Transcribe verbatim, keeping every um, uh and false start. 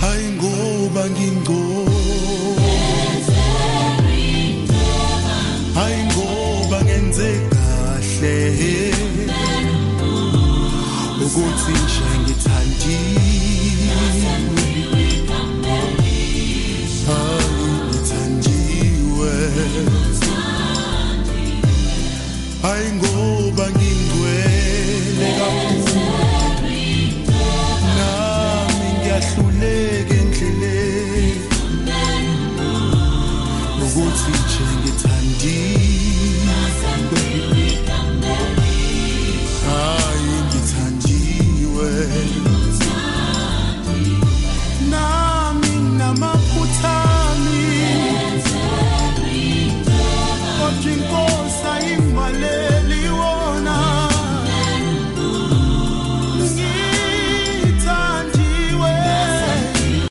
hayi ngoba ngingcono hayi ngoba ngenze kahle ukuthi nje ngithandile hayi ngithandiwe hayi ngoba ngingcwele nami ngiyahluleka endleleni ukuthi nje ngithandile